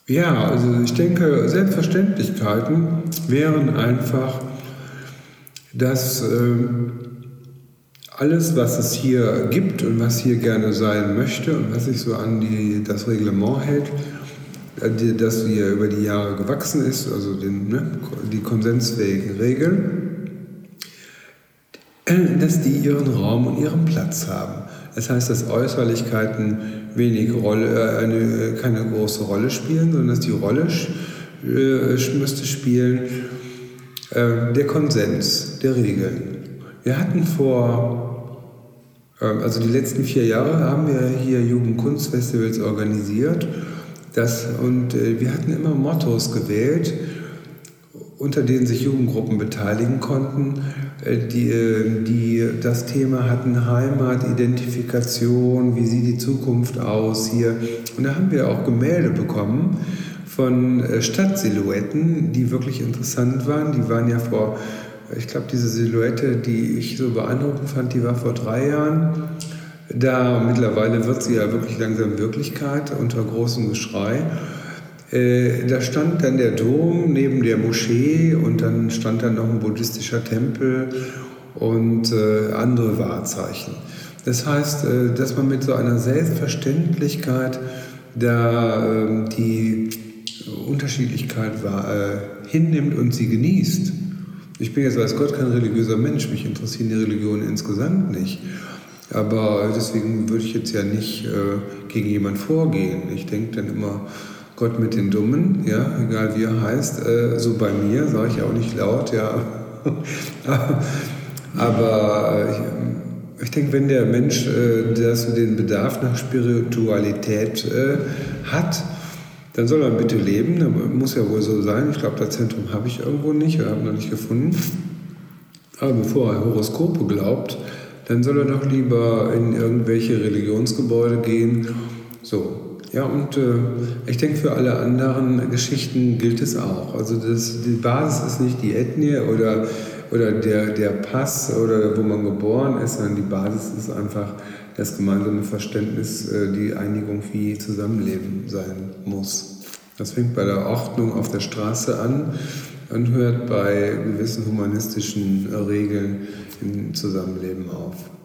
Ja, also ich denke, Selbstverständlichkeiten wären einfach, dass alles, was es hier gibt und was hier gerne sein möchte und was sich so an das Reglement hält, das hier über die Jahre gewachsen ist, also die konsensfähigen Regeln, dass die ihren Raum und ihren Platz haben. Das heißt, dass Äußerlichkeiten keine große Rolle spielen, sondern dass die Rolle müsste spielen der Konsens der Regeln. Wir hatten also die letzten 4 Jahre haben wir hier Jugendkunstfestivals organisiert und wir hatten immer Mottos gewählt, unter denen sich Jugendgruppen beteiligen konnten, die das Thema hatten: Heimat, Identifikation, wie sieht die Zukunft aus hier. Und da haben wir auch Gemälde bekommen von Stadtsilhouetten, die wirklich interessant waren. Die waren ja ich glaube, diese Silhouette, die ich so beeindruckend fand, die war vor 3 Jahren. Mittlerweile wird sie ja wirklich langsam Wirklichkeit unter großem Geschrei. Da stand dann der Dom neben der Moschee und dann stand dann noch ein buddhistischer Tempel und andere Wahrzeichen. Das heißt, dass man mit so einer Selbstverständlichkeit die Unterschiedlichkeit hinnimmt und sie genießt. Ich bin jetzt, weiß Gott, kein religiöser Mensch, mich interessieren die Religionen insgesamt nicht. Aber deswegen würde ich jetzt ja nicht gegen jemanden vorgehen. Ich denke dann immer, Gott mit den Dummen, ja, egal wie er heißt, so bei mir, sage ich auch nicht laut, ja. Aber ich denke, wenn der Mensch den Bedarf nach Spiritualität hat, dann soll er bitte leben, das muss ja wohl so sein. Ich glaube, das Zentrum habe ich irgendwo nicht oder habe noch nicht gefunden. Aber bevor er Horoskope glaubt, dann soll er doch lieber in irgendwelche Religionsgebäude gehen. So, ja, und ich denke, für alle anderen Geschichten gilt es auch. Also die Basis ist nicht die Ethnie oder der Pass oder wo man geboren ist, sondern die Basis ist einfach das gemeinsame Verständnis, die Einigung, wie Zusammenleben sein muss. Das fängt bei der Ordnung auf der Straße an und hört bei gewissen humanistischen Regeln im Zusammenleben auf.